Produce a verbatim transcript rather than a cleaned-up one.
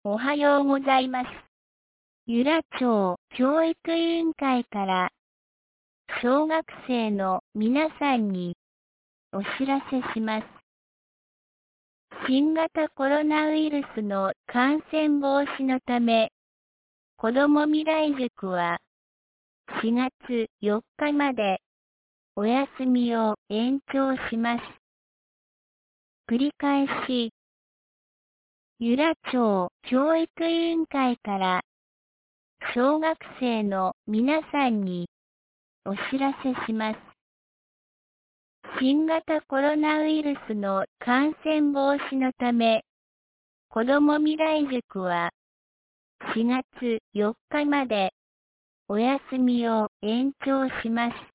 おはようございます。由良町教育委員会から小学生の皆さんにお知らせします。新型コロナウイルスの感染防止のため、子ども未来塾はしがつよっかまでお休みを延長します。繰り返し、由良町教育委員会から小学生の皆さんにお知らせします。新型コロナウイルスの感染防止のため、子ども未来塾はしがつよっかまでお休みを延長します。